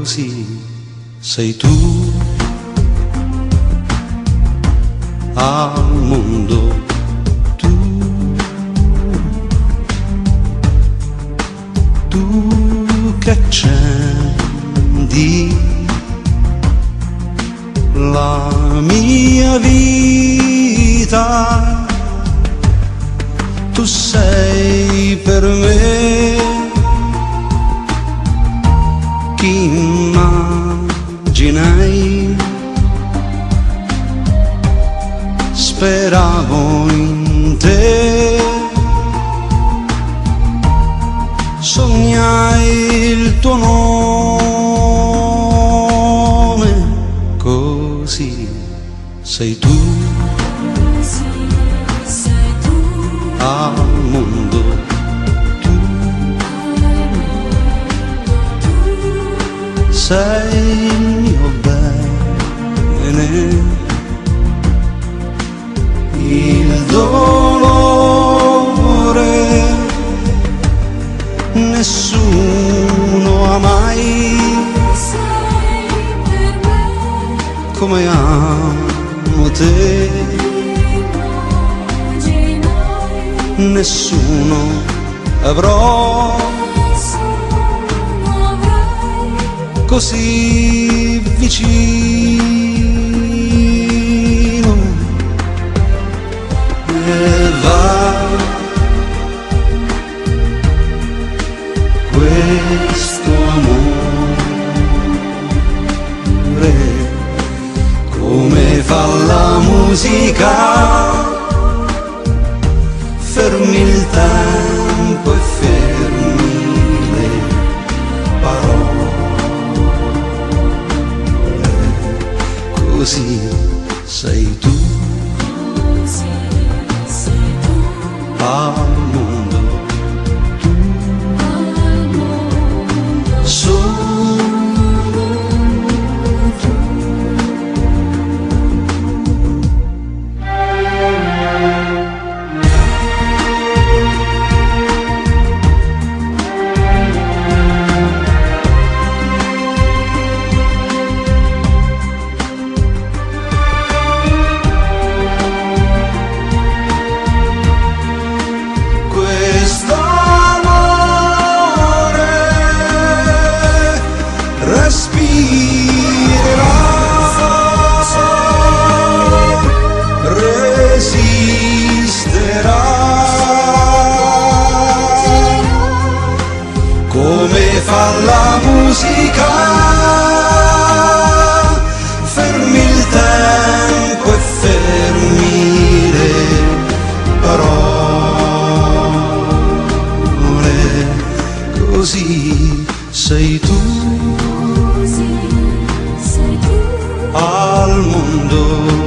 così sei tu al mondo, tu che accendi la mia vita, tu sei per me chi immaginai, speravo in te, sognai il tuo nome, così sei tu al mondo, tu sei il mio bene, il dolore nessuno ha mai come amo te, nessuno avrò così vicino, e va questo amore come fa la musica, fermi il tempo e fermi le parole, così sei tu al mondo, solo tu. Come fa la musica, fermi il tempo e fermi le parole, così sei tu al mondo.